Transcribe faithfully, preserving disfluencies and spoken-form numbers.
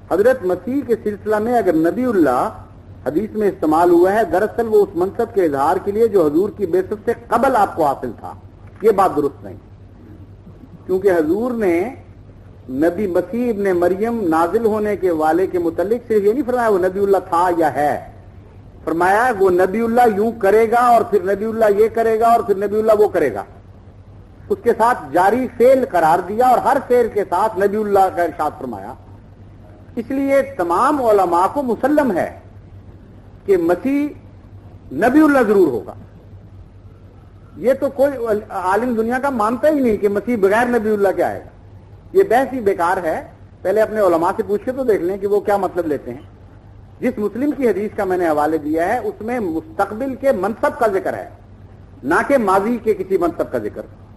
हजरत मसीह के सिलसिला में अगर नबीउल्लाह हदीस में इस्तेमाल हुआ है, दरअसल वो उस मनसब के इजहार के लिए जो हजूर की बेसत से कबल आपको हासिल था। ये बात दुरुस्त नहीं, क्योंकि हजूर ने नबी मसीह इब्ने मरियम नाजिल होने के वाले के मुतल्लिक सिर्फ ये नहीं फरमाया वो नबीउल्लाह था या है, फरमाया वो नबीउल्लाह यूं करेगा और फिर नबीउल्लाह ये करेगा और फिर नबीउल्लाह वो करेगा। उसके साथ जारी फेल करार दिया और हर फेल के साथ नबीउल्लाह का इरशाद फरमाया। इसलिए तमाम उलमा को मुसल्लम है कि मसीह नबीउल्लाह जरूर होगा। ये तो कोई आलिम दुनिया का मानता ही नहीं कि मसीह बगैर नबीउल्लाह के आएगा। ये बहस ही बेकार है। पहले अपने उलमा से पूछ के तो देख लें कि वो क्या मतलब लेते हैं। जिस मुस्लिम की हदीस का मैंने हवाले दिया है उसमें मुस्तकबिल के मनसब का जिक्र है, ना कि माजी के किसी मनसब का जिक्र।